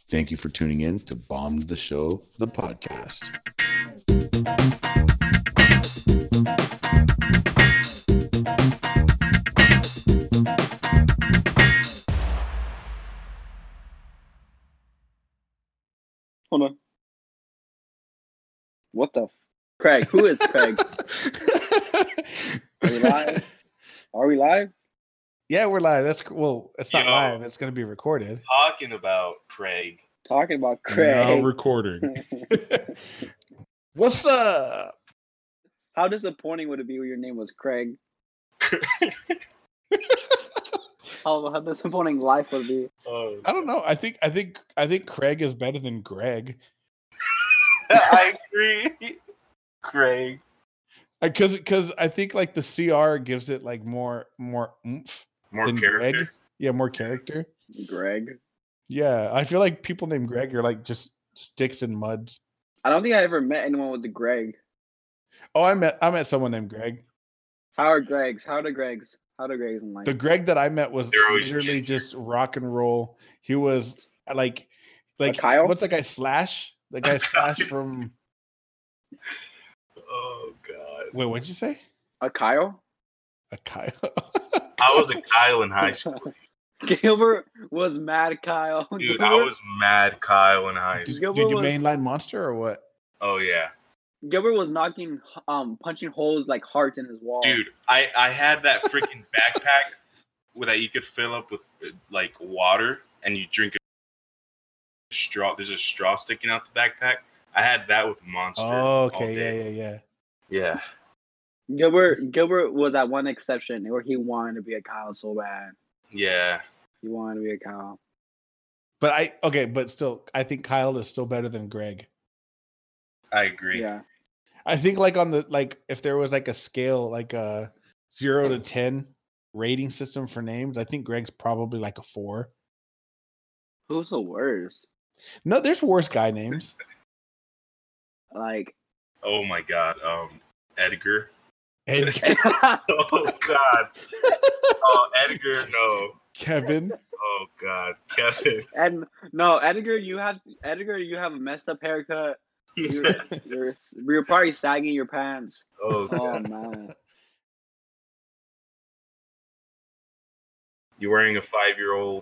Thank you for tuning in to Bomb the Show, the podcast. Hold on. What the? Craig, who is Craig? Are we live? Are we live? Yeah, we're live. It's not live. It's going to be recorded. Talking about Craig. Talking about Craig. Now recording. What's up? How disappointing would it be when your name was Craig? How disappointing life would be. I don't know. I think Craig is better than Greg. I agree. Craig. Because I think like the CR gives it like more oomph. More than character. Greg. Yeah, more character. Greg. Yeah, I feel like people named Greg are like just sticks and muds. I don't think I ever met anyone with the Greg. Oh, I met someone named Greg. How are Gregs? How are the Gregs in life? The Greg that I met was always literally just rock and roll. He was like Kyle? what's that guy Slash? The guy Slash from. Oh God! Wait, what'd you say? A Kyle? A Kyle. I was a Kyle in high school. Gilbert was mad Kyle. Dude, I was mad Kyle in high school. Did you mainline Monster or what? Oh yeah. Gilbert was punching holes like hearts in his wall. Dude, I had that freaking backpack that you could fill up with like water and you drink a straw. There's a straw sticking out the backpack. I had that with Monster. Oh, okay, yeah. Gilbert was that one exception where he wanted to be a Kyle so bad. Yeah. He wanted to be a Kyle. But still, I think Kyle is still better than Greg. I agree. Yeah. I think if there was like a scale, like a 0 to 10 rating system for names, I think Greg's probably like a 4. Who's the worst? No, there's worse guy names. Like. Oh my God. Edgar. Edgar. Oh God. Oh, Edgar. No. Kevin. Oh God, Kevin. And no, Edgar, you have a messed up haircut. You're probably sagging your pants. Oh man. You're wearing a 5-year-old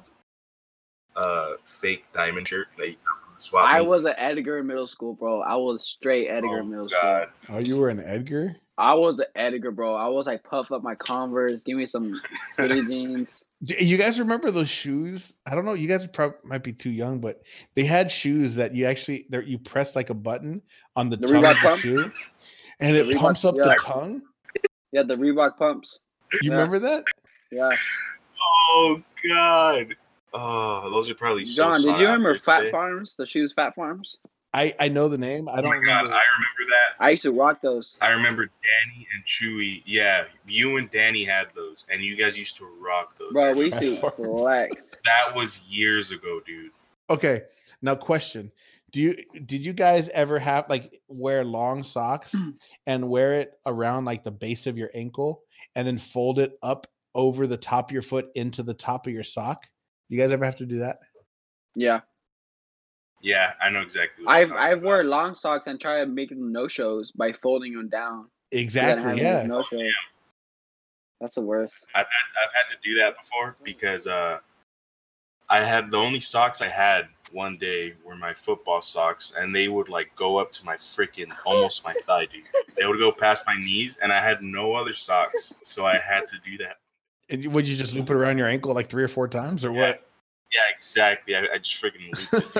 fake diamond shirt that you got from the swap meet. I was an Edgar in middle school, bro. I was straight Edgar in middle school. Oh, you were an Edgar? I was an Edgar, bro. I was like puff up my Converse, give me some skinny jeans. You guys remember those shoes? I don't know. You guys might be too young, but they had shoes that you press like a button on the tongue of the shoe, and it pumps up the tongue. Yeah, the Reebok pumps. You remember that? Yeah. Oh God. Oh, those are probably John, did you remember Fat Farms? The shoes Fat Farms? I know the name. I don't remember. God, I remember that. I used to rock those. I remember Danny and Chewy. Yeah, you and Danny had those, and you guys used to rock those. Bro, we used to flex. That was years ago, dude. Okay, now question: did you guys ever have wear long socks and wear it around like the base of your ankle and then fold it up over the top of your foot into the top of your sock? You guys ever have to do that? Yeah. Yeah, I know exactly. I've wore long socks and try to make them no shows by folding them down. Exactly. Yeah. No shows. Yeah. That's the worst. I've had to do that before because I had the only socks I had one day were my football socks, and they would go up to my freaking almost my thigh, dude. They would go past my knees, and I had no other socks, so I had to do that. And would you just loop it around your ankle 3 or 4 times, or what? Yeah, exactly. I just freaking looped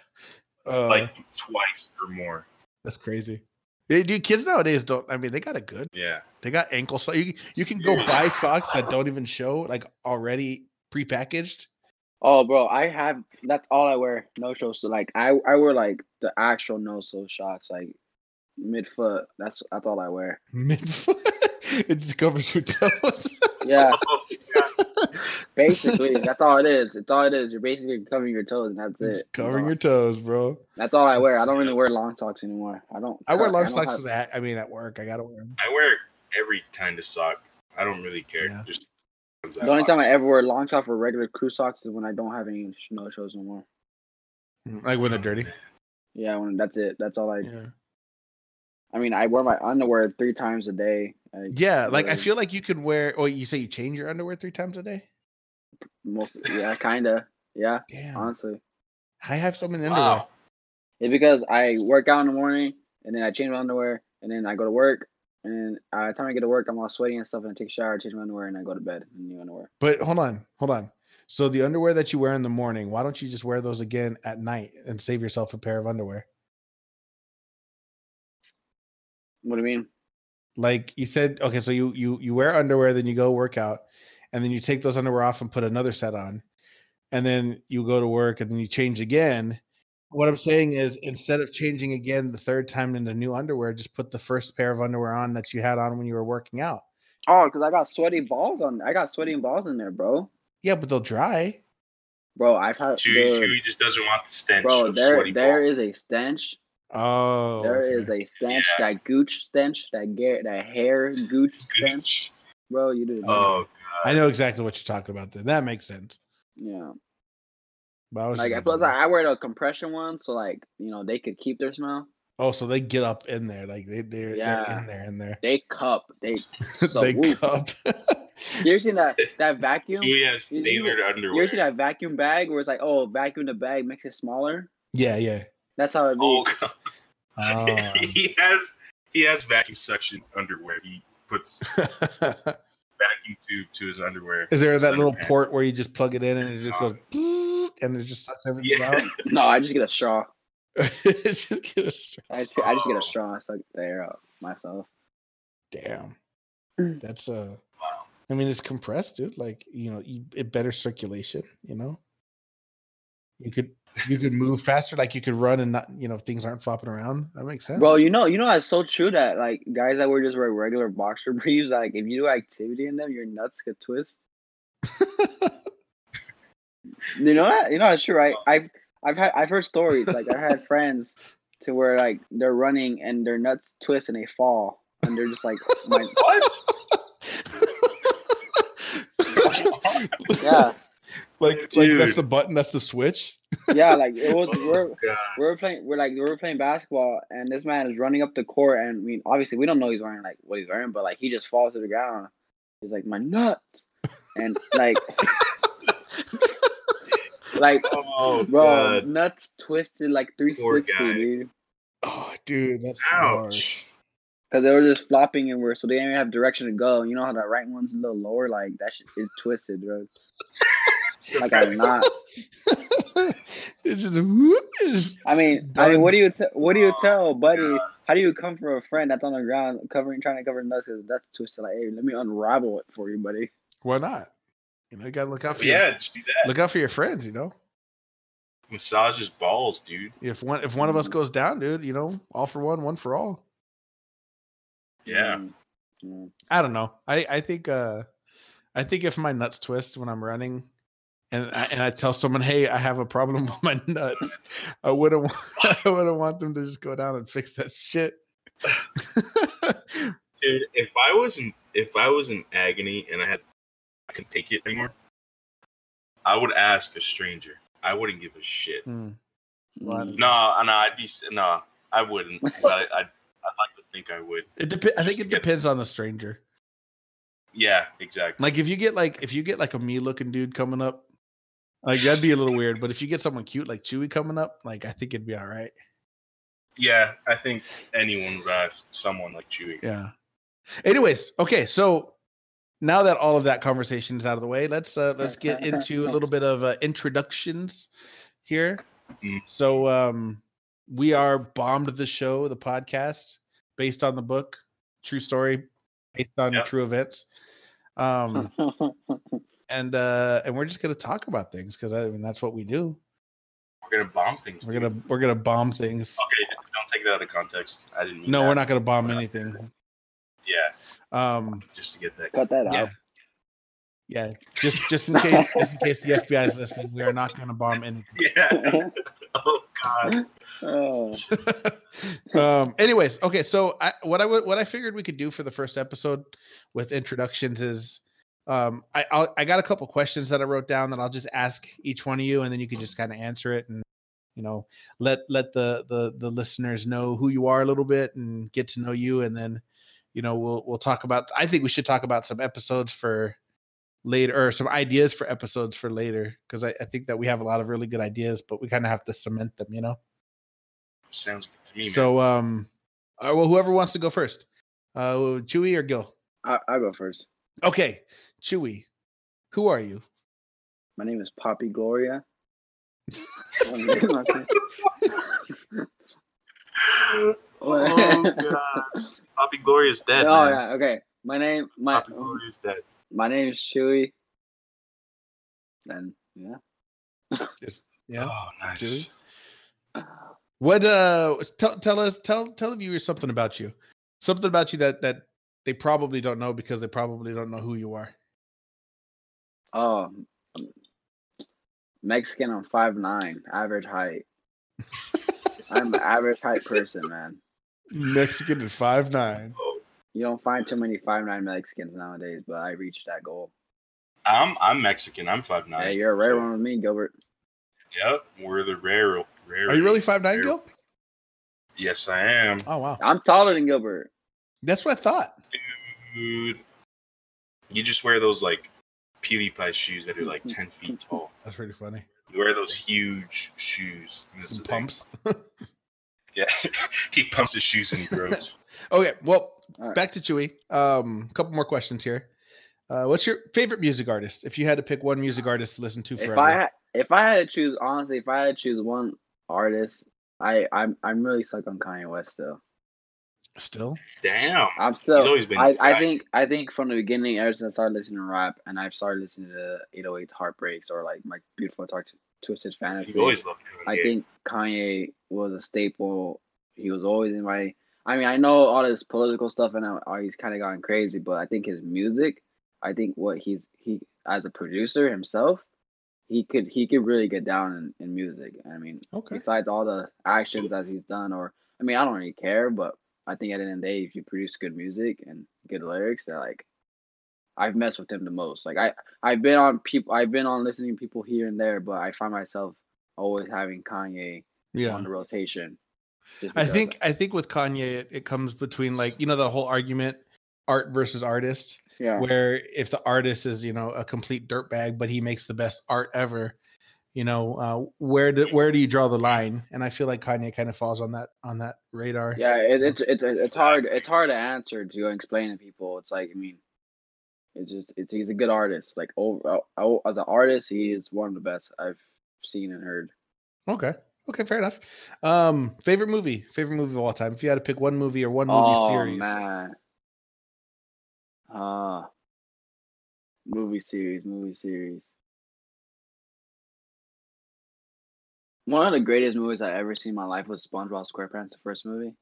it. Twice or more. That's crazy. Dude, kids nowadays don't. I mean, they got it good. Yeah, they got ankle socks. You can go buy socks that don't even show, already prepackaged. Oh, bro, that's all I wear. No shows. So I wear the actual no show socks, midfoot. That's all I wear. Midfoot. It just covers your toes. Yeah. Basically, that's all it is. It's all it is. You're basically covering your toes, and that's it. Covering your toes, bro. That's all I wear. I don't really wear long socks anymore. I wear long socks at work. I gotta wear them. I wear every kind of sock. I don't really care. Yeah. Just the only time I ever wear long socks or regular crew socks is when I don't have any no shows anymore. Like when they're dirty. Yeah, when that's it. That's all I. Yeah. I mean, I wear my underwear 3 times a day. Yeah, like I really- feel like you could wear. Oh, you say you change your underwear 3 times a day? Yeah, kinda. Yeah, Damn. honestly. I have so many underwear. Wow. It's because I work out in the morning and then I change my underwear and then I go to work and by the time I get to work I'm all sweaty and stuff and I take a shower, change my underwear and I go to bed in new underwear. But hold on. So the underwear that you wear in the morning, why don't you just wear those again at night and save yourself a pair of underwear? What do you mean? Like you said, okay, so you wear underwear, then you go work out, and then you take those underwear off and put another set on, and then you go to work and then you change again. What I'm saying is instead of changing again the third time into new underwear, just put the first pair of underwear on that you had on when you were working out. Oh, because I got sweaty balls in there, bro. Yeah, but they'll dry. Bro, I've had Chewy just doesn't want the stench bro, of sweaty there balls. is a stench. Oh, There is a stench, that gooch stench, that hair gooch stench. Bro, you do. Oh, I know exactly what you're talking about. Then that makes sense. Yeah. But I was Like just plus wondering. I wear the compression one, so like they could keep their smell. Oh, so they get up in there, like they're Yeah. in there. They cup. They They cup. You ever seen that vacuum? Chewy has tailored You underwear. ever see that vacuum bag where it's like, oh, vacuum the bag makes it smaller? Yeah. That's how it be. Oh, God. Oh. he has vacuum suction underwear. He puts vacuum tube to his underwear. Is there that little underpants. port where you just plug it in and it just goes and it just sucks everything Yeah. out? No, I just get a straw. Just get a straw. I just get a straw and suck the air out myself. Damn. That's Wow. I mean, it's compressed, dude. Like, it better circulation, You could move faster, like you could run and not, things aren't flopping around. That makes sense. Bro, it's so true that like guys that wear just wear regular boxer briefs, like if you do activity in them, your nuts could twist. You know that? That's true, right? I've heard stories. Like I had friends to where like they're running and their nuts twist and they fall and they're just like What? Yeah. Like Dude. that's the button, that's the switch. Yeah, like it was Oh, God. we were playing basketball and this man is running up the court and I mean obviously we don't know he's wearing like what he's wearing, but like he just falls to the ground. He's like, my nuts. And like like Oh, bro, God. nuts twisted like 360, guy. dude. Oh, dude, that's harsh. Ouch. Because they were just flopping and so they didn't even have direction to go. You know how that right one's a little lower? Like that shit is twisted, bro. Like I'm not. It's just whoop, it's I mean, done. what do you tell, Oh, buddy? God. How do you come for a friend that's on the ground trying to cover nuts? Because that's twisted. Like, hey, let me unravel it for you, buddy. Why not? You gotta look out for Yeah, just do that. look out for your friends, Massage his balls, dude. If one of us goes down, dude, all for one for all. Yeah. Mm. I don't know. I think if my nuts twist when I'm running and I tell someone, hey, I have a problem with my nuts, I wouldn't want them to just go down and fix that shit. Dude, if I was in agony and I couldn't take it anymore, I would ask a stranger. I wouldn't give a shit. Well, Mm. No, I wouldn't. But I'd like to think I would. I think it depends on the stranger. Yeah, exactly. Like if you get like a me looking dude coming up, like that'd be a little weird. But if you get someone cute like Chewy coming up, like I think it'd be all right. Yeah, I think anyone would ask someone like Chewy. Yeah. Anyways, okay, so now that all of that conversation is out of the way, let's get into a little bit of introductions here. Mm. So we are Bombed the Show, the podcast based on the book, true story, based on true events. And we're just gonna talk about things because that's what we do. We're gonna bomb things. We're gonna bomb things. Okay, don't take that out of context. I didn't mean No, that. we're not gonna bomb anything. Yeah, just to get that. Cut that out. Yeah. Just in case the FBI is listening, we are not gonna bomb anything. Yeah. Oh God. Oh. Anyways, okay. So what I figured we could do for the first episode with introductions is, I got a couple questions that I wrote down that I'll just ask each one of you, and then you can just kind of answer it, and let the listeners know who you are a little bit and get to know you, and then we'll talk about. I think we should talk about some episodes for later, or some ideas for episodes for later, because I think that we have a lot of really good ideas, but we kind of have to cement them. Sounds good to me, man. So well, whoever wants to go first, Chewy or Gil? I'll go first. Okay, Chewy, who are you? My name is Poppy Gloria. Oh god, Poppy Gloria's dead, Oh man. yeah, okay. Poppy Gloria's dead. My name is Chewy. And yeah. Yeah. Oh, nice. Chewy? What? Tell the viewers something about you. Something about you that they probably don't know, because they probably don't know who you are. Oh, Mexican on 5'9", average height. I'm an average height person, man. Mexican at 5'9". You don't find too many 5'9" Mexicans nowadays, but I reached that goal. I'm Mexican. I'm 5'9". Hey, you're a rare one with me, Gilbert. Yep, we're the rare. Are you really 5'9", Gil? Yes, I am. Oh wow, I'm taller than Gilbert. That's what I thought. Dude, you just wear those like PewDiePie shoes that are like 10 feet tall. That's pretty funny. You wear those huge shoes. That's Some pumps. Yeah, he pumps his shoes and he grows. Okay, well, right. Back to Chewy. Couple more questions here. What's your favorite music artist? If you had to pick one music artist to listen to forever. If I had to choose, honestly, if I had to choose one artist, I'm really stuck on Kanye West still. Still? Damn. I'm still. He's always been. I think from the beginning, ever since I started listening to rap, and I've started listening to 808 Heartbreaks, or like My Beautiful Dark Twisted Fantasy. You've always loved Kanye. I think Kanye was a staple. He was always in my. I mean, I know all this political stuff, and he's kind of gone crazy, but I think his music, I think what he as a producer himself, he could really get down in music. I mean, Okay. Besides all the actions that he's done, or I mean, I don't really care, but I think at the end of the day, if you produce good music and good lyrics, that like I've messed with him the most. Like I've been on listening to people here and there, but I find myself always having Kanye on the rotation. I think with Kanye, it comes between like, the whole argument, art versus artist. Yeah. Where if the artist is, a complete dirtbag, but he makes the best art ever, where do you draw the line? And I feel like Kanye kind of falls on that radar. Yeah, it's hard to answer, to explain to people. It's like, I mean, he's a good artist. Like as an artist, he is one of the best I've seen and heard. Okay, fair enough. Favorite movie of all time. If you had to pick one movie or one movie series. Oh man. Movie series. One of the greatest movies I ever seen in my life was SpongeBob SquarePants, the first movie.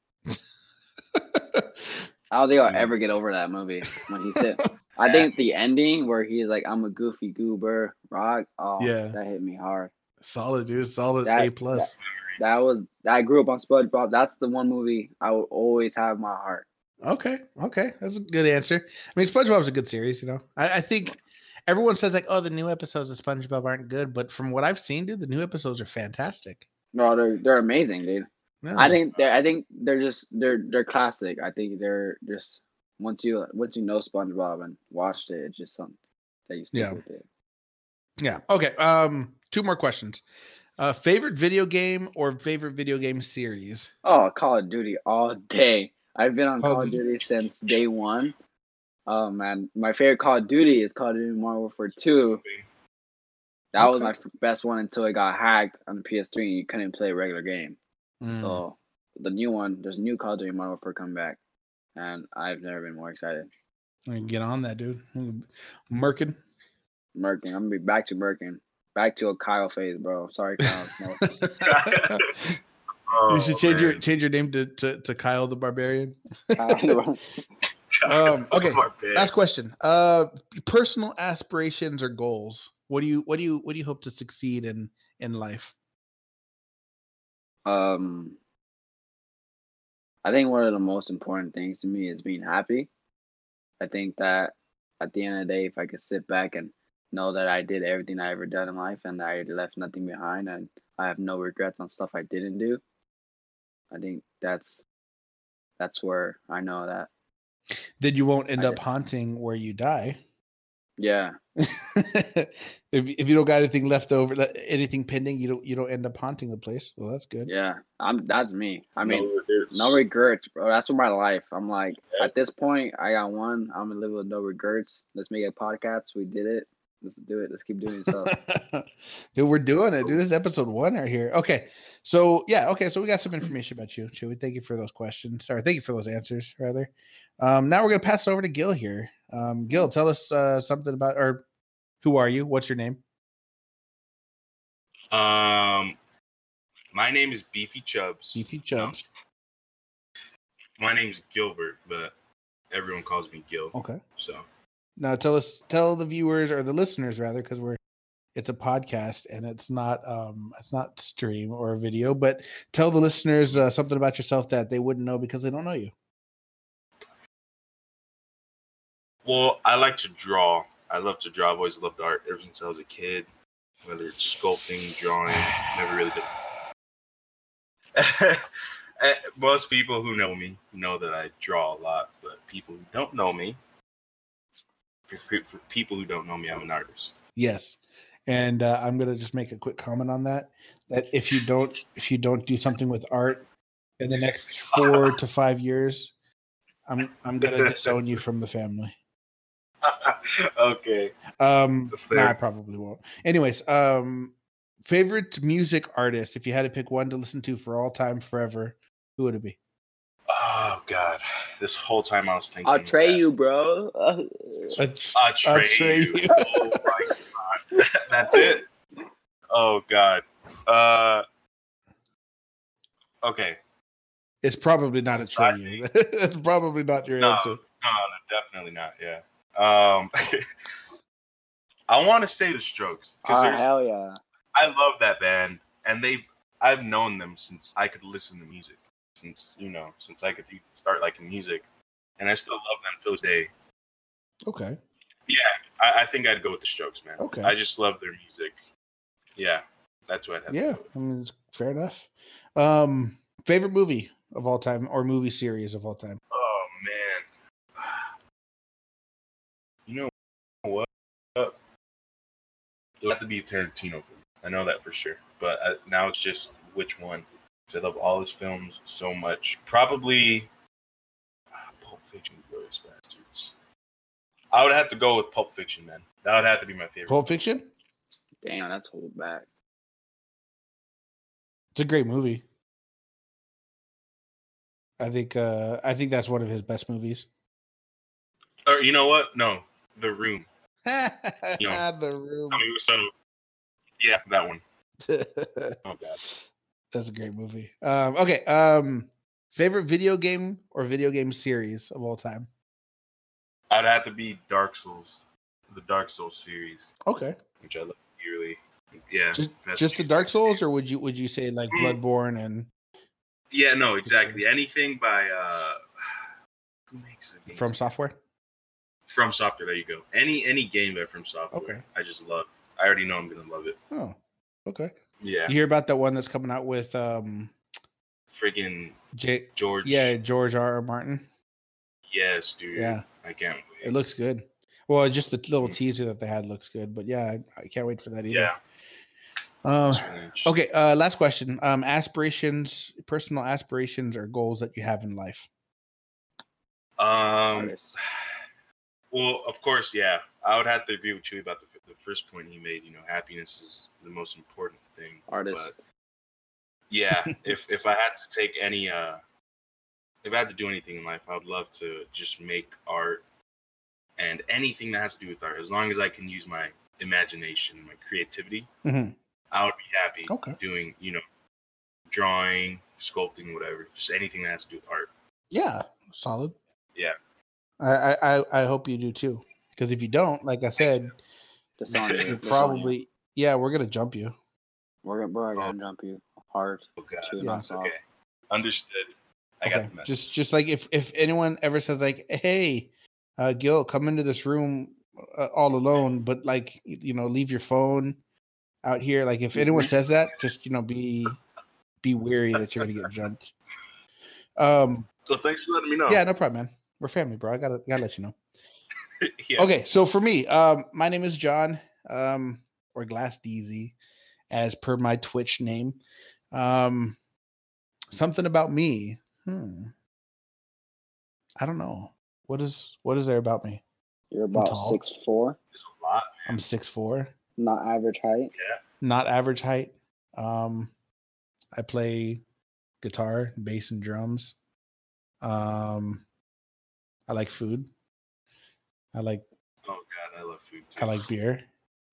I don't think I'll ever get over that movie when he said. I think the ending where he's like, "I'm a goofy goober rock." Oh, yeah, that hit me hard. Solid, dude. Solid A+. I grew up on SpongeBob. That's the one movie I will always have in my heart. Okay, that's a good answer. I mean, SpongeBob's a good series. I think everyone says like, "Oh, the new episodes of SpongeBob aren't good," but from what I've seen, dude, the new episodes are fantastic. No, they're amazing, dude. No. I think they're classic. I think they're just once you know SpongeBob and watched it, it's just something that you stick with it. Yeah. Okay. 2 more questions. Favorite video game or favorite video game series? Oh, Call of Duty all day. I've been on Call of Duty since day one. Oh man, my favorite Call of Duty is Call of Duty Modern Warfare 2. That was my best one until it got hacked on the PS3 and you couldn't play a regular game. So the new one, there's a new Call of Duty Modern Warfare come back, and I've never been more excited. Get on that, dude. Merkin. I'm gonna be back to Merkin. Back to a Kyle phase, bro. Sorry, Kyle. No. You should change your name to Kyle the Barbarian. Okay, last question. Personal aspirations or goals. What do you hope to succeed in life? I think one of the most important things to me is being happy. I think that at the end of the day, if I could sit back and know that I did everything I ever done in life and I left nothing behind and I have no regrets on stuff I didn't do. I think that's where I know that. Then you won't end up haunting where you die. Yeah. if you don't got anything left over, anything pending, you don't end up haunting the place. Well, that's good. Yeah, that's me. I mean, no regrets, bro. That's for my life. I'm like, at this point, I got one. I'm gonna live with no regrets. Let's make a podcast. We did it. Let's do it. Let's keep doing stuff. Dude, we're doing it. Dude, this is episode 1 right here. Okay, so so we got some information about you, Chewy. Thank you for those questions. Sorry, thank you for those answers. Rather, now we're gonna pass it over to Gil here. Gil, tell us something about, or who are you? What's your name? My name is Beefy Chubbs. Beefy Chubbs. My name's Gilbert, but everyone calls me Gil. Okay. So now tell the viewers, or the listeners rather, because it's a podcast and it's not stream or a video, but tell the listeners something about yourself that they wouldn't know because they don't know you. Well, I like to draw. I love to draw. I've always loved art ever since I was a kid, whether it's sculpting, drawing, never really did. Most people who know me know that I draw a lot, but people who don't know me, for people who don't know me, I'm an artist. Yes, and I'm gonna just make a quick comment on that. That if you don't do something with art in the next 4 to 5 years, I'm gonna disown you from the family. Okay. No, I probably won't. Anyways, favorite music artist, if you had to pick one to listen to for all time, forever, who would it be? Oh God! This whole time I was thinking, Atreyu, bro. Atreyu. Oh my God! That's it. Oh God. Okay. It's probably not Atreyu. It's probably not your answer. No, definitely not. Yeah. I want to say the Strokes because hell yeah! I love that band, and I've known them since I could listen to music, since I could start liking music, and I still love them till this day. Okay. Yeah, I think I'd go with the Strokes, man. Okay. I just love their music. Yeah, that's what I'd have. Yeah, I mean, it's fair enough. Favorite movie of all time or movie series of all time? Oh man, you know what? It'll have to be Tarantino for me. I know that for sure. But now it's just which one. Because I love all his films so much. Probably Pulp Fiction, Glorious Bastards. I would have to go with Pulp Fiction, man. That would have to be my favorite. Pulp Fiction? Damn, that's hold back. It's a great movie. I think that's one of his best movies. Or you know what? No, The Room. The Room. I mean, so yeah, that one. Oh God, that's a great movie. Okay. Favorite video game or video game series of all time? I'd have to be Dark Souls, the Dark Souls series. Okay. Which I love dearly. Yeah. Just the Dark Souls, or would you say like Bloodborne and? Yeah. No. Exactly. Anything by who makes it? From Software. From Software, there you go. Any game by From Software, okay. I just love. I already know I'm gonna love it. Oh, okay. Yeah. You hear about that one that's coming out with freaking George? Yeah, George R.R. Martin. Yes, dude. Yeah, I can't wait. It looks good. Well, just the little teaser that they had looks good, but yeah, I can't wait for that either. Yeah. Okay. Last question. Personal aspirations or goals that you have in life. Well, of course, yeah. I would have to agree with you about the first point he made. Happiness is the most important thing. Artist. But yeah, if I had to take any, if I had to do anything in life, I would love to just make art and anything that has to do with art. As long as I can use my imagination, my creativity, I would be happy doing, drawing, sculpting, whatever. Just anything that has to do with art. Yeah, solid. Yeah. I hope you do too. Because if you don't, like I said, probably we're gonna jump you. We're gonna jump you hard. Okay. Okay. Understood. I got the message. Just like if anyone ever says like, hey, Gil, come into this room all alone, but like leave your phone out here. Like if anyone says that, just be wary that you're gonna get jumped. So thanks for letting me know. Yeah, no problem, man. We're family, bro. I gotta let you know. Yeah. Okay, so for me, my name is John, or Glass DZ, as per my Twitch name. Something about me. I don't know. What is there about me? You're about 6'4". It's a lot. I'm 6'4". Not average height. Yeah. Not average height. I play guitar, bass, and drums. I like food. I like. Oh God, I love food too. I like beer.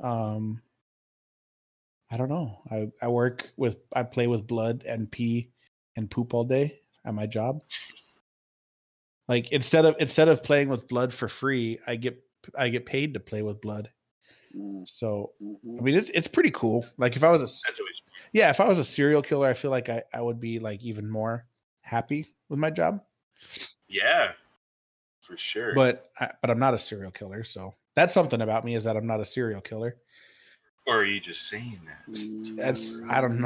I don't know. I play with blood and pee and poop all day at my job. Like instead of playing with blood for free, I get paid to play with blood. So I mean it's pretty cool. Like if I was if I was a serial killer, I feel like I would be like even more happy with my job. Yeah, for sure. But I'm not a serial killer, so that's something about me is that I'm not a serial killer. Or are you just saying that? That's I don't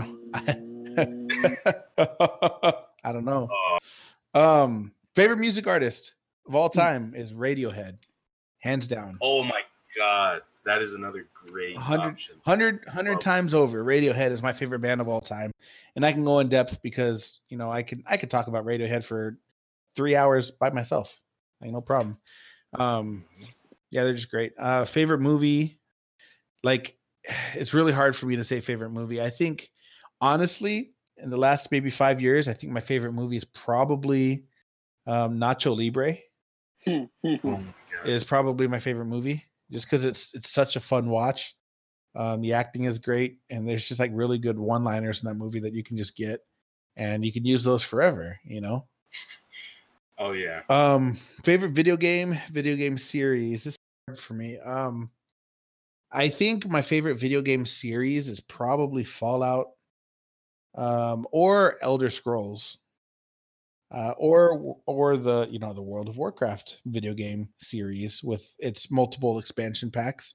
know. I don't know. Favorite music artist of all time is Radiohead, hands down. Oh my God, that is another great option. 100 times over. Radiohead is my favorite band of all time, and I can go in depth because I could talk about Radiohead for 3 hours by myself, like no problem. Yeah, they're just great. Favorite movie, like it's really hard for me to say favorite movie. I think honestly, in the last maybe 5 years, I think my favorite movie is probably Nacho Libre. Oh my God. Is probably my favorite movie just because it's such a fun watch. The acting is great, and there's just like really good one-liners in that movie that you can just get, and you can use those forever. Oh yeah. Favorite video game series. This is hard for me. I think my favorite video game series is probably Fallout, or Elder Scrolls, or the the World of Warcraft video game series with its multiple expansion packs.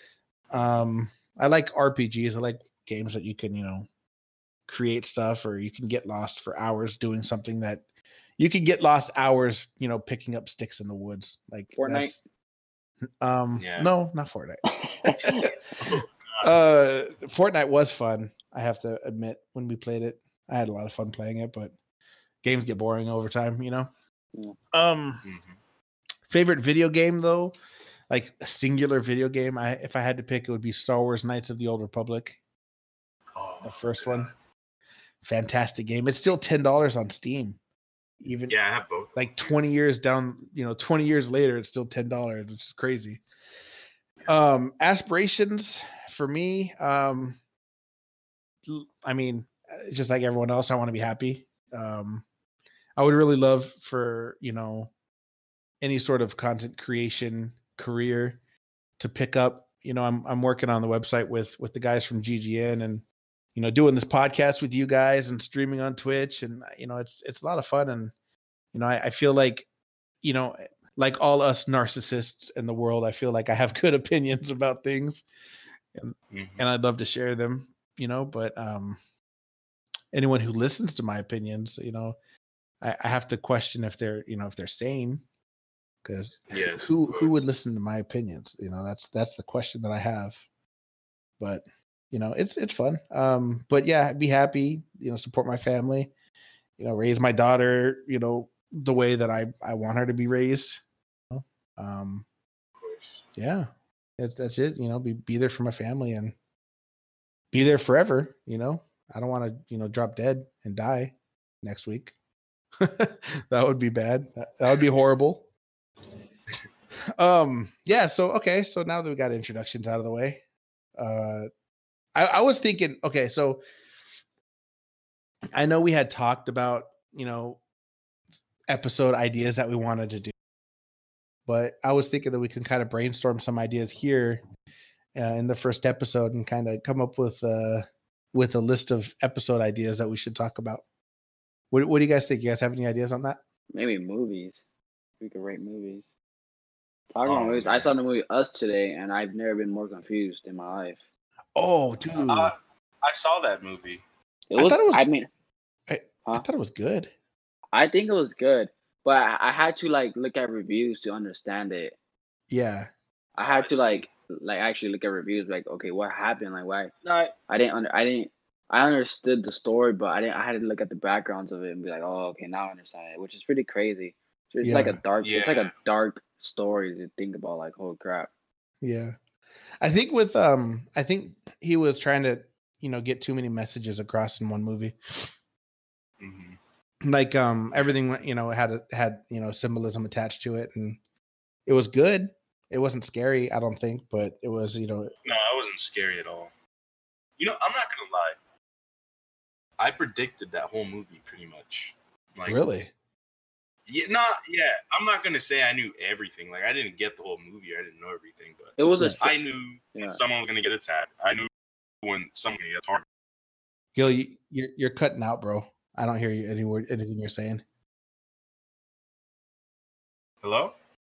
I like RPGs. I like games that you can create stuff, or you can get lost for hours doing something that you can get lost hours picking up sticks in the woods, like Fortnite. No, not Fortnite. Fortnite was fun, I have to admit. When we played it, I had a lot of fun playing it, but games get boring over time. Favorite video game though, like a singular video game, if I had to pick, it would be Star Wars Knights of the Old Republic. The first one. Fantastic game. It's still $10 on Steam. Even I have both. Like 20 years down, 20 years later, it's still $10, which is crazy. Aspirations for me, I mean, just like everyone else, I want to be happy. I would really love for any sort of content creation career to pick up. I'm working on the website with the guys from GGN, and doing this podcast with you guys and streaming on Twitch, and it's a lot of fun. And I feel like like all us narcissists in the world, I feel like I have good opinions about things, and I'd love to share them. But anyone who listens to my opinions, I have to question if they're if they're sane, because who would listen to my opinions? That's the question that I have. But it's fun. But yeah, be happy, support my family, raise my daughter, the way that I want her to be raised. Yeah, that's it. Be there for my family and be there forever. I don't want to, drop dead and die next week. That would be bad. That would be horrible. Yeah. So now that we got introductions out of the way, I was thinking, okay, so I know we had talked about, episode ideas that we wanted to do, but I was thinking that we can kind of brainstorm some ideas here in the first episode and kind of come up with a list of episode ideas that we should talk about. What do you guys think? You guys have any ideas on that? Maybe movies. We could rate movies. Talking about Oh movies, I man. saw the movie Us today, and I've never been more confused in my life. Oh, dude. I saw that movie. It I was. thought it was I mean, I huh? thought it was good. I think it was good, but I had to like look at reviews to understand it. Yeah. I Oh, had I to see. like actually look at reviews. Like, okay, what happened? Like, why? No, I understood the story, but I had to look at the backgrounds of it and be like, oh, okay, now I understand it, which is pretty crazy. So it's like Yeah. a dark. yeah. It's like a dark story to think about. Like, holy crap. Yeah. I think I think he was trying to, get too many messages across in one movie. Mhm. Like everything, had symbolism attached to it, and it was good. It wasn't scary, I don't think, but it was, No, I wasn't scary at all. I'm not gonna lie. I predicted that whole movie pretty much. Like, really. yeah. I'm not gonna say I knew everything. Like, I didn't get the whole movie. I didn't know everything, but It was a. Right. I knew Yeah. when someone was gonna get attacked. I knew when someone was gonna get targeted. Gil, you're cutting out, bro. I don't hear you anything you're saying. Hello?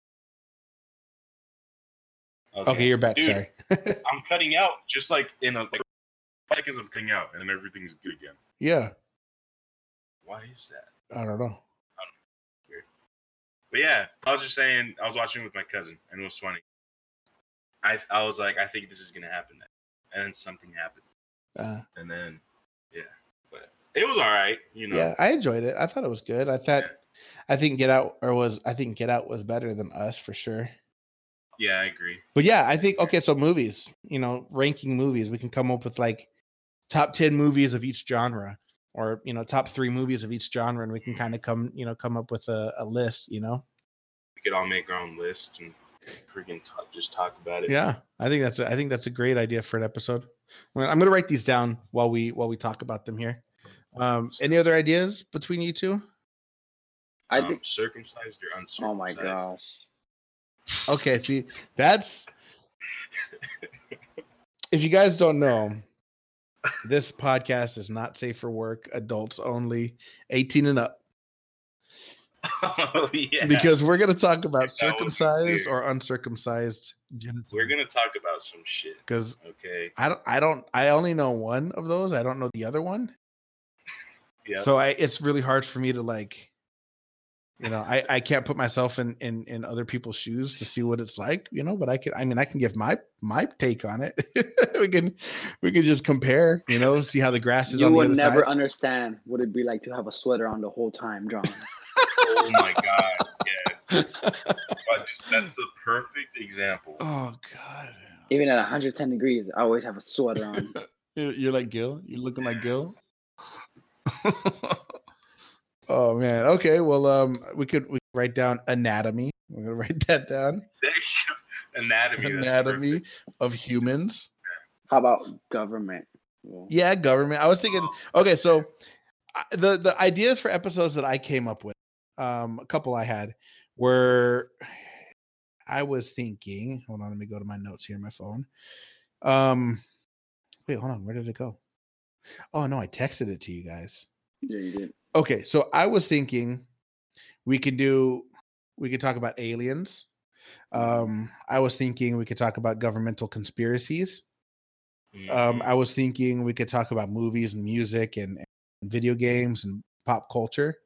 Okay, you're back. Dude, Sorry. I'm cutting out just like in 5 seconds. I'm cutting out, and then everything's good again. Yeah. Why is that? I don't know. Weird. But yeah, I was just saying. I was watching with my cousin, and it was funny. I was like, I think this is gonna happen, and then something happened, and then yeah, but it was all right. Yeah, I enjoyed it. I thought it was good. I think Get Out was better than Us for sure. Yeah, I agree. But yeah, I think okay, so movies, ranking movies, we can come up with like top 10 movies of each genre, or top 3 movies of each genre, and we can kind of come up with a list. We could all make our own list and freaking just talk about it. Yeah, I think that's a great idea for an episode. I'm gonna write these down while we talk about them here. Any other ideas between you two? I think. Circumcised or uncircumcised? Oh my gosh. Okay, see, that's if you guys don't know, this podcast is not safe for work, adults only, 18 and up. Oh yeah. Because we're gonna talk about That was circumcised weird. or uncircumcised genitals. We're gonna talk about some shit. Because okay, I only know one of those. I don't know the other one. yeah. So it's really hard for me to like, I can't put myself in other people's shoes to see what it's like, but I can give my take on it. we can just compare, see how the grass is You on the would other never side. understand what it'd be like to have a sweater on the whole time, John. Oh my god, yes. But that's the perfect example. Oh God. Even at 110 degrees, I always have a sweater on. You're like Gil. You're looking like Gil. Oh man. Okay. Well, we could write down anatomy. We're gonna write that down. Anatomy. Anatomy of humans. How about government? Well, Yeah, government. I was thinking. Okay, so the ideas for episodes that I came up with, a couple I had were. I was thinking. Hold on, let me go to my notes here on my phone. Wait, hold on. Where did it go? Oh no, I texted it to you guys. yeah, you did. Okay, so I was thinking we could talk about aliens. I was thinking we could talk about governmental conspiracies. I was thinking we could talk about movies and music and video games and pop culture.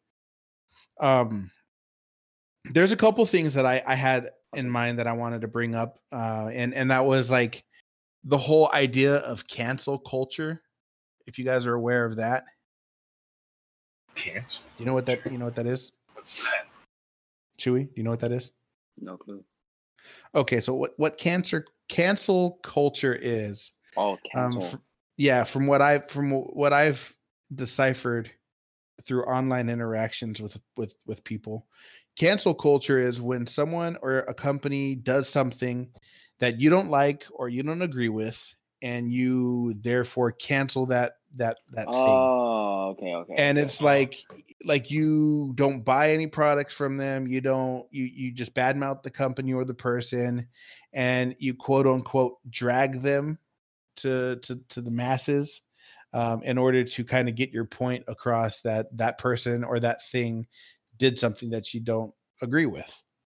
There's a couple things that I had in mind that I wanted to bring up, and that was like the whole idea of cancel culture. If you guys are aware of that, Cancel. you know what that is? What's that? Chewy, do you know what that is? No clue. Okay, so what cancel culture is? Oh, cancel. From what I've deciphered through online interactions with people, cancel culture is when someone or a company does something that you don't like or you don't agree with, and you therefore cancel that thing. Oh, okay. And okay. it's like you don't buy any products from them. You don't you just badmouth the company or the person, and you quote unquote drag them to the masses, in order to kind of get your point across that person or that thing did something that you don't agree with.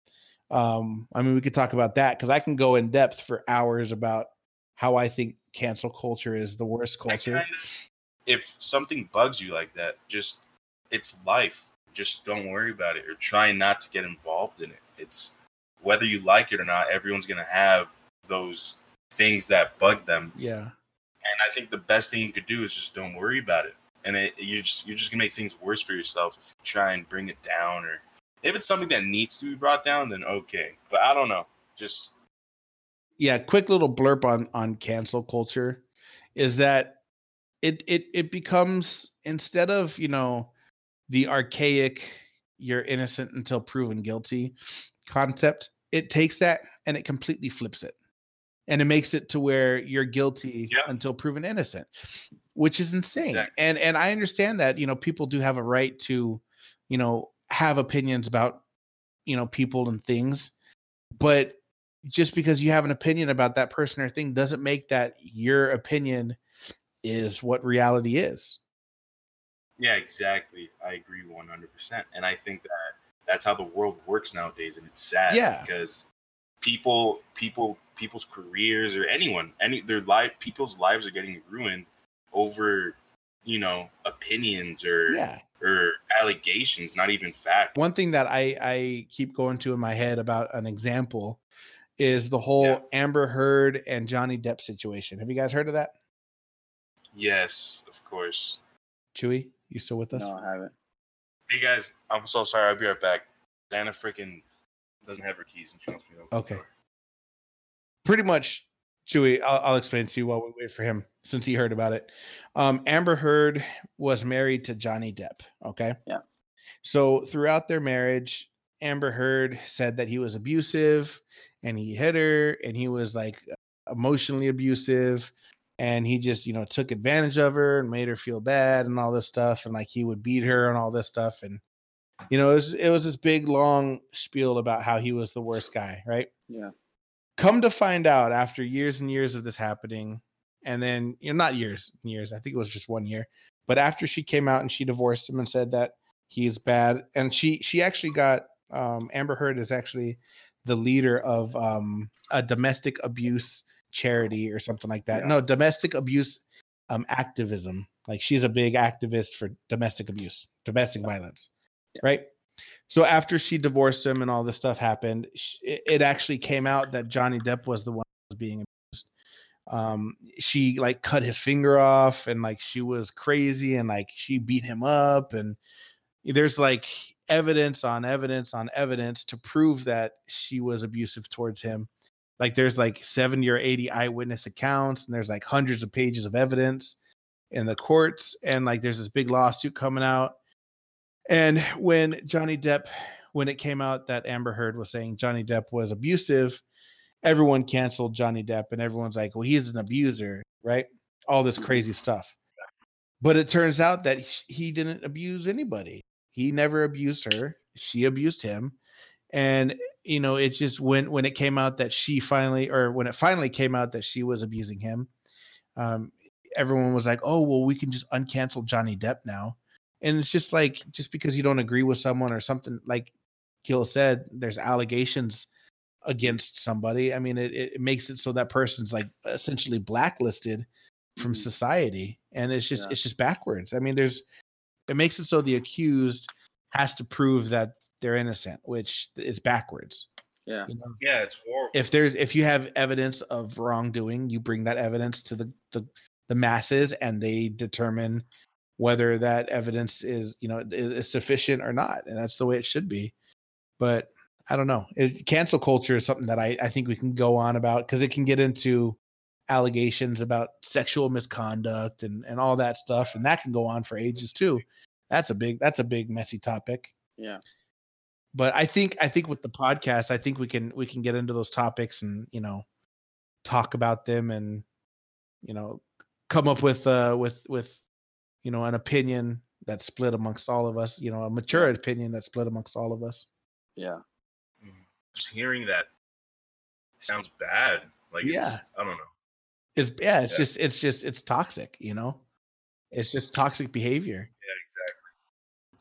I mean, we could talk about that because I can go in depth for hours about how I think cancel culture is the worst culture. If something bugs you like that, just it's life. Just don't worry about it or try not to get involved in it. It's whether you like it or not, everyone's gonna have those things that bug them. Yeah. And I think the best thing you could do is just don't worry about it. And you're just gonna make things worse for yourself if you try and bring it down, or if it's something that needs to be brought down, then okay. But I don't know. Just quick little blurb on cancel culture is that it becomes, instead of, you know, the archaic "you're innocent until proven guilty" concept, it takes that and it completely flips it. And it makes it to where you're guilty until proven innocent, which is insane. Exactly. And I understand that, you know, people do have a right to, you know, have opinions about, you know, people and things, but just because you have an opinion about that person or thing doesn't make that your opinion is what reality is. Yeah, exactly. I agree 100%. And I think that that's how the world works nowadays. And it's sad because people's careers, or people's lives are getting ruined over, you know, opinions or allegations, not even fact. One thing that I keep going to in my head about an example is the whole Amber Heard and Johnny Depp situation. Have you guys heard of that? Yes, of course. Chewy, you still with us? No, I haven't. Hey guys, I'm so sorry. I'll be right back. Dana freaking doesn't have her keys and she wants me to open the door. Pretty much, Chewy, I'll explain it to you while we wait for him, since he heard about it. Amber Heard was married to Johnny Depp. Okay. Yeah. So throughout their marriage, Amber Heard said that he was abusive and he hit her and he was like emotionally abusive and he just, you know, took advantage of her and made her feel bad and all this stuff. And like he would beat her and all this stuff. And, you know, it was this big, long spiel about how he was the worst guy. Right. Yeah. Come to find out, after years and years of this happening, and then, you know, not years and years, I think it was just 1 year, but after she came out and she divorced him and said that he's bad, and she actually got, Amber Heard is actually the leader of a domestic abuse charity or something like that. No, domestic abuse activism. Like she's a big activist for domestic abuse, domestic violence, right? So after she divorced him and all this stuff happened, it actually came out that Johnny Depp was the one who was being abused. She like cut his finger off and like she was crazy and like she beat him up, and there's like evidence on evidence on evidence to prove that she was abusive towards him. Like there's like 70 or 80 eyewitness accounts, and there's like hundreds of pages of evidence in the courts, and like there's this big lawsuit coming out. And when it came out that Amber Heard was saying Johnny Depp was abusive, everyone canceled Johnny Depp and everyone's like, well, he's an abuser, right? All this crazy stuff. But it turns out that he didn't abuse anybody. He never abused her. She abused him. And, you know, it just when it came out that when it finally came out that she was abusing him, everyone was like, oh, well, we can just uncancel Johnny Depp now. And it's just like, just because you don't agree with someone or something, like Gil said, there's allegations against somebody. I mean, it makes it so that person's like essentially blacklisted from society. And it's just backwards. I mean, it makes it so the accused has to prove that they're innocent, which is backwards. Yeah. You know? Yeah, it's horrible. If you have evidence of wrongdoing, you bring that evidence to the masses and they determine whether that evidence is, you know, is sufficient or not. And that's the way it should be. But I don't know. Cancel culture is something that I think we can go on about, because it can get into allegations about sexual misconduct and all that stuff. And that can go on for ages too. That's a big messy topic. Yeah. But I think with the podcast, I think we can get into those topics and, you know, talk about them and, you know, come up with you know, an opinion that's split amongst all of us, you know, a mature opinion that's split amongst all of us. Yeah. Just hearing that sounds bad. Like, I don't know. It's toxic, you know, it's just toxic behavior. Yeah,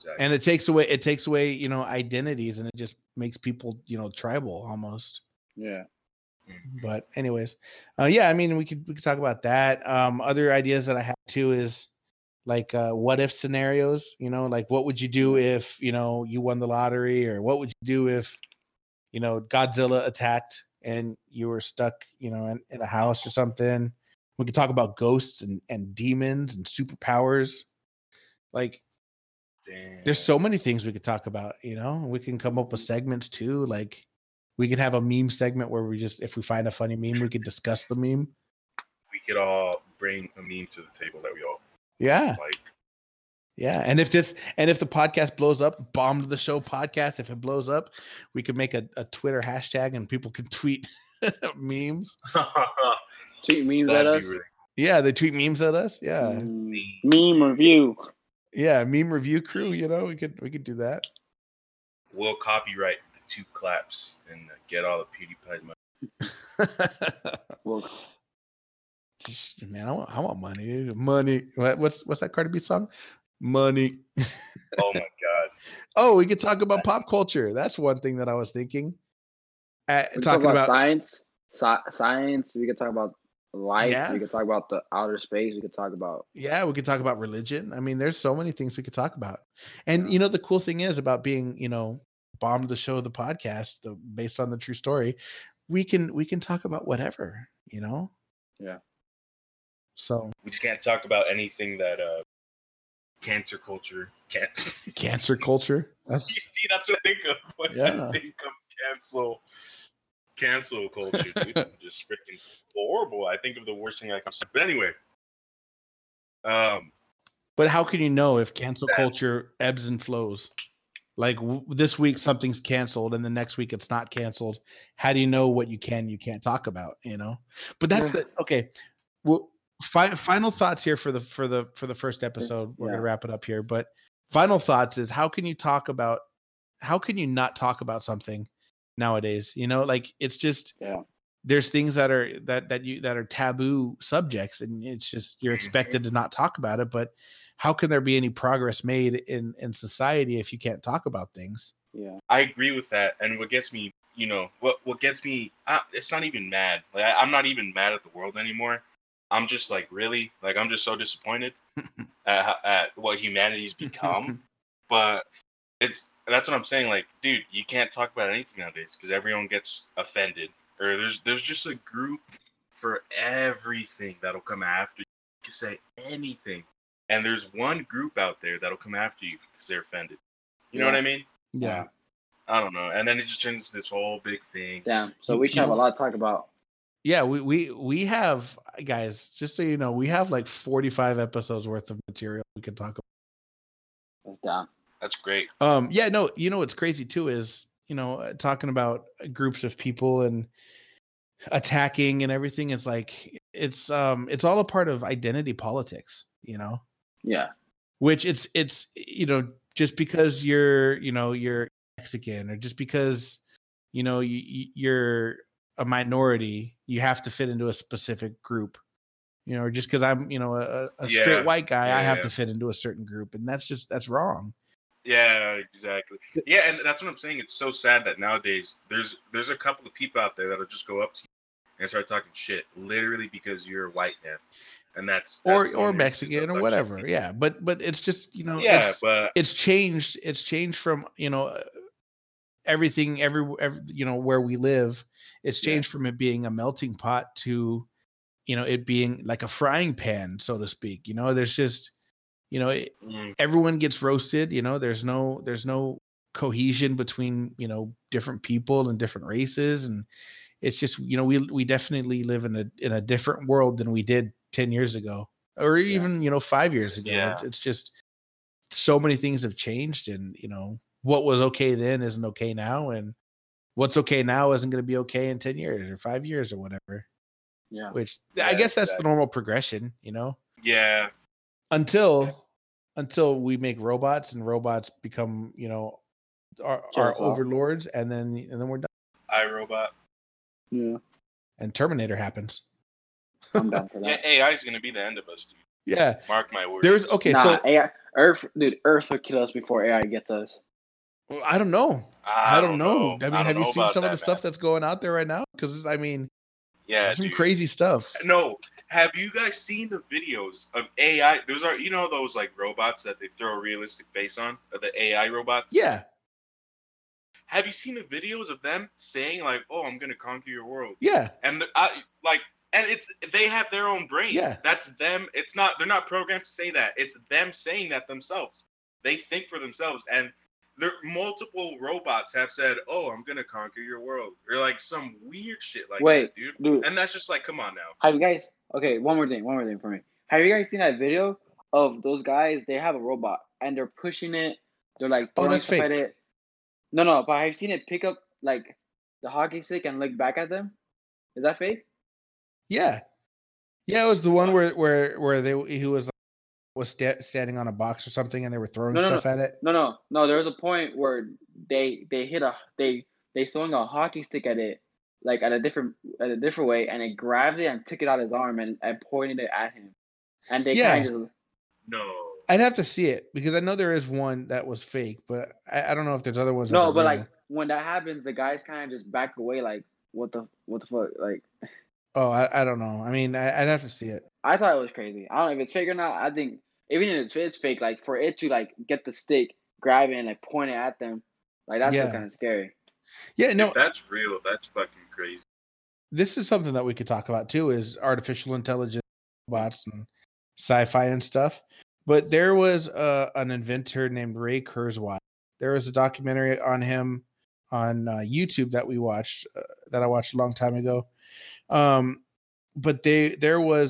Exactly. And it takes away, you know, identities, and it just makes people, you know, tribal almost. Yeah. But anyways, yeah, I mean, we could talk about that. Other ideas that I have too is like what if scenarios, you know, like what would you do if, you know, you won the lottery, or what would you do if, you know, Godzilla attacked and you were stuck, you know, in a house or something. We could talk about ghosts and demons and superpowers. Like, Damn. there's so many things we could talk about, you know. We can come up with segments too. Like, we could have a meme segment where we just, if we find a funny meme, we could discuss the meme. We could all bring a meme to the table that we all Yeah. like. Yeah. And if the podcast blows up, Bomb the Show podcast, if it blows up, we could make a Twitter hashtag and people can tweet memes. Tweet memes at us. Really Yeah, they tweet memes at us. Yeah. Meme review. Yeah, meme review crew, you know, we could do that. We'll copyright the 2 claps and get all the PewDiePie's money. Well, man, I want money. Money. What's that Cardi B song? Money. Oh my god. Oh, we could talk about pop culture. That's one thing that I was thinking. we could talk about science. Science. We could talk about life. Yeah. We could talk about the outer space. We could talk about. Yeah, we could talk about religion. I mean, there's so many things we could talk about. And you know, the cool thing is about being, you know, Bomb the Show, the podcast, based on the true story, we can talk about whatever, you know. Yeah. So we just can't talk about anything that cancer culture can't. Cancer culture. That's, you see, that's what I think of when I think of cancel culture, dude. Just freaking horrible. I think of the worst thing I can say. But anyway. But how can you know if cancel culture ebbs and flows? Like this week something's canceled and the next week it's not canceled. How do you know what you can't talk about, you know? But that's okay. Well, final thoughts here for the first episode. We're gonna wrap it up here. But final thoughts is how can you not talk about something nowadays? You know, like it's just there's things that are taboo subjects, and it's just you're expected to not talk about it. But how can there be any progress made in society if you can't talk about things? Yeah, I agree with that. And what gets me, you know, what gets me, it's not even mad. Like I'm not even mad at the world anymore. I'm just like, really, like I'm just so disappointed at what humanity's become. But that's what I'm saying. Like, dude, you can't talk about anything nowadays because everyone gets offended. Or there's just a group for everything that'll come after you. You can say anything. And there's one group out there that'll come after you because they're offended. You know what I mean? Yeah. I don't know. And then it just turns into this whole big thing. Damn. So we should have a lot to talk about. Yeah, we have, guys, just so you know, we have like 45 episodes worth of material we can talk about. That's down. That's great. Yeah, no, you know what's crazy too is, you know, talking about groups of people and attacking and everything. It's like it's all a part of identity politics, you know. Yeah. Which it's you know, just because you're Mexican, or just because you know you're a minority, you have to fit into a specific group, you know, or just because I'm, you know, a straight white guy, I have to fit into a certain group, and that's wrong. Yeah, exactly. Yeah, and that's what I'm saying. It's so sad that nowadays there's a couple of people out there that'll just go up to you and start talking shit, literally because you're a white man, and that's or Mexican or whatever. Yeah, but it's just, you know, it's changed. It's changed from, you know, everything every you know, where we live. It's changed from it being a melting pot to, you know, it being like a frying pan, so to speak. You know, there's just, you know, everyone gets roasted. You know, there's no cohesion between, you know, different people and different races, and it's just, you know, we definitely live in a different world than we did 10 years ago, or even, you know, 5 years ago. Yeah. It's just so many things have changed, and, you know, what was okay then isn't okay now, and what's okay now isn't going to be okay in 10 years or 5 years or whatever. Yeah. Which I guess that's the normal progression, you know? Yeah. Until we make robots and robots become, you know, our overlords, and then we're done. iRobot. Yeah. And Terminator happens. I'm down for that. Yeah, AI is going to be the end of us, dude. Yeah. Mark my words. So AI, Earth will kill us before AI gets us. Well, I don't know. I don't know. I mean, have you seen some of the stuff that's going out there right now? Because I mean, there's some crazy stuff. No, have you guys seen the videos of AI? Those are those like robots that they throw a realistic face on, the AI robots. Yeah. Have you seen the videos of them saying like, "Oh, I'm gonna conquer your world"? Yeah. And they have their own brain. Yeah. That's them. They're not programmed to say that. It's them saying that themselves. They think for themselves, and multiple robots have said, "Oh, I'm gonna conquer your world," or like some weird shit like that, dude. And that's just like, come on now. Have you guys? Okay, one more thing for me. Have you guys seen that video of those guys? They have a robot and they're pushing it. They're like throwing stuff at it. No, but have you seen it pick up like the hockey stick and look back at them? Is that fake? Yeah, it was the one where he was standing on a box or something and they were throwing stuff at it. No. There was a point where they swung a hockey stick at it like at a different way, and it grabbed it and took it out his arm and pointed it at him, and they kind of I'd have to see it because I know there is one that was fake, but I don't know if there's other ones. No, but like when that happens, the guys kind of just back away, like what the fuck, like. Oh, I don't know. I mean, I'd have to see it. I thought it was crazy. I don't know if it's fake or not. I think even if it's fake, like for it to like get the stick, grab it, and like point it at them, like that's kind of scary. Yeah, no, if that's real. That's fucking crazy. This is something that we could talk about too: is artificial intelligence, robots, and sci-fi and stuff. But there was an inventor named Ray Kurzweil. There was a documentary on him on YouTube that we watched, that I watched a long time ago. But there was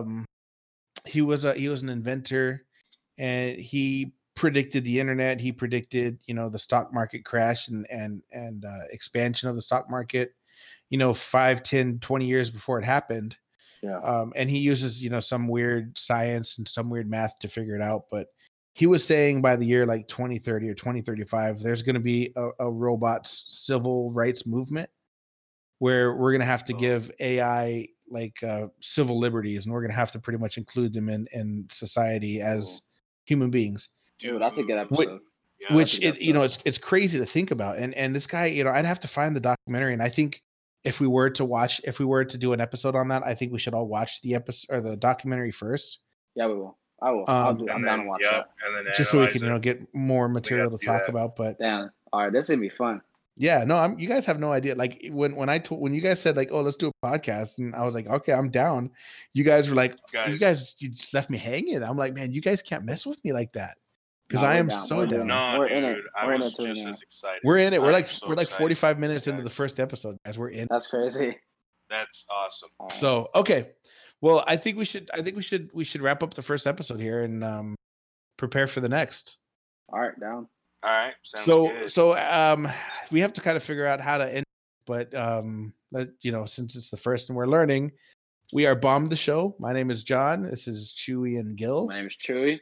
he was an inventor, and he predicted the internet. He predicted, the stock market crash and expansion of the stock market, 5, 10, 20 years before it happened. Yeah. And he uses, some weird science and some weird math to figure it out. But he was saying by the year like 2030 or 2035, there's going to be a robots civil rights movement where we're going to have to give AI like civil liberties, and we're going to have to pretty much include them in society as human beings. Dude, that's a good episode. Which it's crazy to think about. And this guy, I'd have to find the documentary, and I think if we were to do an episode on that, I think we should all watch the episode or the documentary first. Yeah, we will. I will. I'm down to watch that. And then just so we can, get more material to talk about. But damn, all right, this is gonna be fun. Yeah, no, you guys have no idea. Like when you guys said like, oh, let's do a podcast, and I was like, okay, I'm down. You guys were like, you just left me hanging. I'm like, man, you guys can't mess with me like that. Because I am so down. No, we're dude, in it. I was just as excited. We're in it. We're like 45 minutes into the first episode, guys. We're in. That's crazy. That's awesome. So okay, well, I think we should wrap up the first episode here and prepare for the next. All right, down. All right. Good. So we have to kind of figure out how to end, but since it's the first and we're learning, we are Bomb the Show. My name is John. This is Chewy and Gil. My name is Chewy.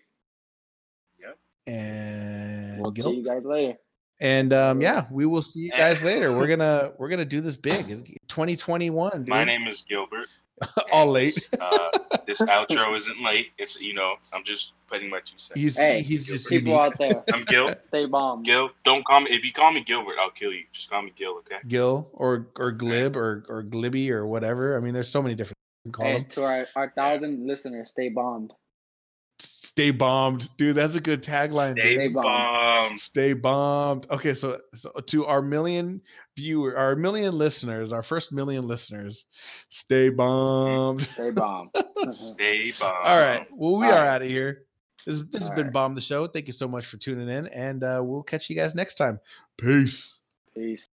And we'll see you guys later. And we will see you guys later. We're gonna do this big in 2021. Dude. My name is Gilbert. All late. This outro isn't late. It's I'm just putting my 2 cents. He's just people out there. I'm Gil. Stay bomb. Gil, don't call me. If you call me Gilbert, I'll kill you. Just call me Gil, okay? Gil or Glib or Glibby or whatever. I mean, there's so many different things to call them. To our 1,000 listeners, stay bombed. Stay bombed, dude. That's a good tagline. Stay bombed. Stay bombed. Okay, so to our million listeners, our first million listeners, stay bombed. Stay bombed. Stay bombed. All right. Well, we are out of here. This has been Bomb the Show. Thank you so much for tuning in, and we'll catch you guys next time. Peace. Peace.